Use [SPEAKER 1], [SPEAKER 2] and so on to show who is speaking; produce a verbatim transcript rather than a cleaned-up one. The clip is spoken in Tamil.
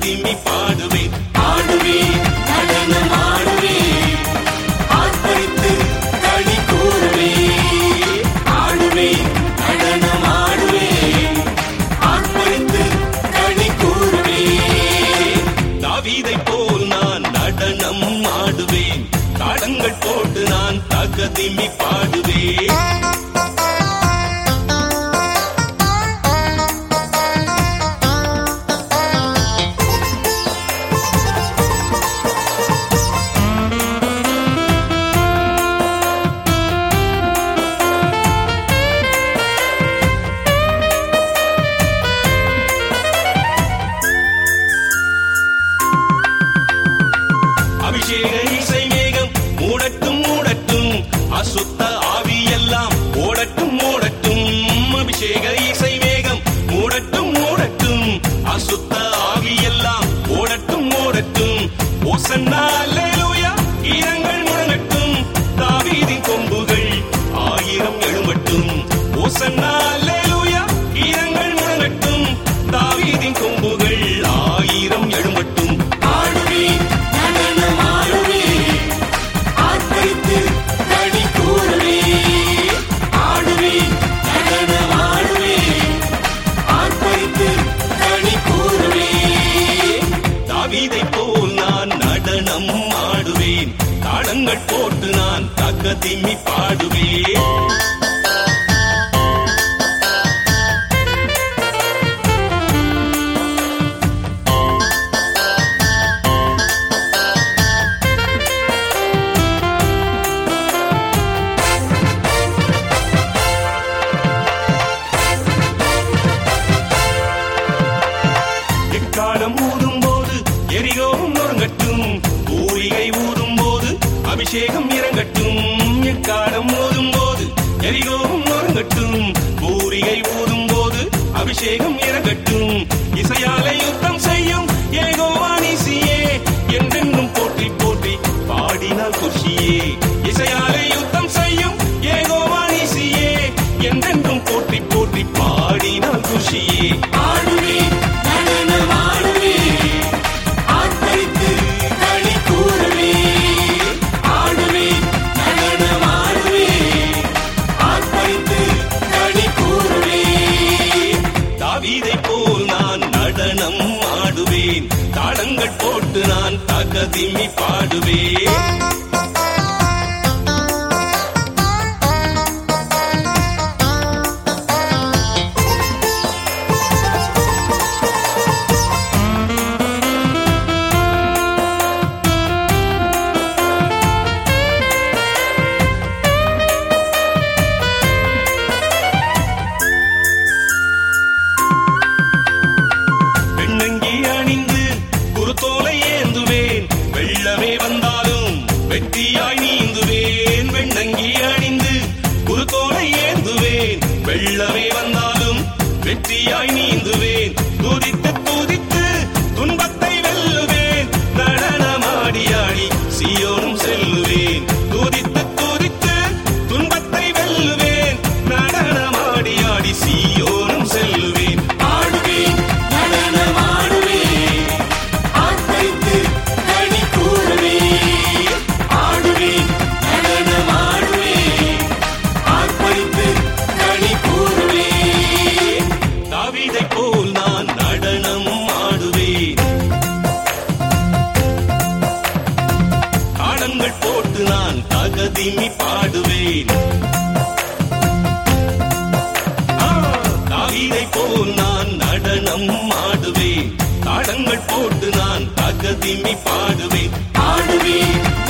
[SPEAKER 1] தகதிமி பாடுவேன். ஆடுவேன், நடனம் ஆடுவேன், ஆர்ப்பரித்து களி கூறுவேன். ஆடுவேன், நடனம் ஆடுவேன், ஆர்ப்பரித்து களி கூறுவேன். தாவீதைப் போல் நான் நடனம் ஆடுவேன், தாளங்கள் போட்டு நான் தகதிமி பாடுவேன். அபிஷேக இசை மேகம் மூடட்டும் மூடட்டும், அசுத்த ஆவியெல்லாம் ஓடட்டும் ஓடட்டும். அபிஷேக இசை மேகம் மூடட்டும் மூடட்டும், அசுத்த ஆவியெல்லாம் ஓடட்டும் ஓடட்டும். ஓசன்னா அல்லேலூயா கீதங்கள் முழங்கட்டும், தாவீதின் கொம்புகள் ஆயிரம் எழும்பட்டும். ஓசன்னா அல்லேலூயா கீதங்கள் முழங்கட்டும், தாவீதின் கொம்புகள் ஆயிரம் எழும்பட்டும். ஆடுவேன், நடனம் ஆடுவேன், ஆர்ப்பரித்து களி கூறுவேன். ஆடுவேன், நடனம் ஆடுவேன், ஆர்ப்பரித்து களி கூறுவேன். தாவீதைப் போல் நான் நடனம் ஆடுவேன், தாளங்கள் போட்டு நான் தகதிமி பாடுவேன். எக்காலம் ஊதும் போது எரிகோவும் நொறுங்கட்டும், பூரிகை ஊதும் போது அபிஷேகம் இறங்கட்டும். எக்காலம் ஊதும் போது எரிகோவும் நொறுங்கட்டும், பூரிகை ஊதும் போது அபிஷேகம் இறங்கட்டும். இசையாலை யுத்தம் செய்யும் யெகோவா நீசியே, என்றென்றும் போற்றி போற்றி பாடினால் குஷியே. இசையாலை யுத்தம் செய்யும் யெகோவா நீசியே, என்றென்றும் போற்றி போற்றி பாடினால் குஷியே. ஆடுவேன், நடனம் ஆடுவேன், ஆர்ப்பரித்து களி கூறுவேன். ஆடுவேன், நடனம் ஆடுவேன், ஆர்ப்பரித்து களி கூறுவேன். தாவீதைப் போல் நான் நடனம் ஆடுவேன், தாளங்கள் போட்டு நான் தகதிமி பாடுவேன். பெண்ணங்கி அணிந்து குருத்தோலை ஏந்துவேன், வெள்ளமே வந்தாலும் வெற்றியாய் நீந்துவேன். வெண்ணங்கி அணிந்து குருத்தோலை ஏந்துவேன், வெள்ளமே வந்தாலும் வெற்றியாய் நீந்துவேன். துதித்து துதித்து துன்பத்தை வெல்லுவேன், நடனமாடி ஆடி சீயோனும் செல்லுவேன். துதித்து துதித்து துன்பத்தை வெல்லுவேன், நடனமாடி ஆடி சீயோனும் செல்லுவேன். ஆடுவேன், நடனம் ஆடுவேன், ஆர்ப்பரித்து களி கூறுவேன். ஆடுவேன், நடனம் ஆடுவேன், ஆர்ப்பரித்து களி கூறுவேன். தாவீதைப் போல் நான் நடனம் ஆடுவேன், தாளங்கள் போட்டு நான் தகதிமி பாடுவேன். ஆ, தாவீதைப் போல் நான் நடனம் ஆடுவேன், தாளங்கள் போட்டு நான் தகதிமி பாடுவேன். ஆடுவேன்,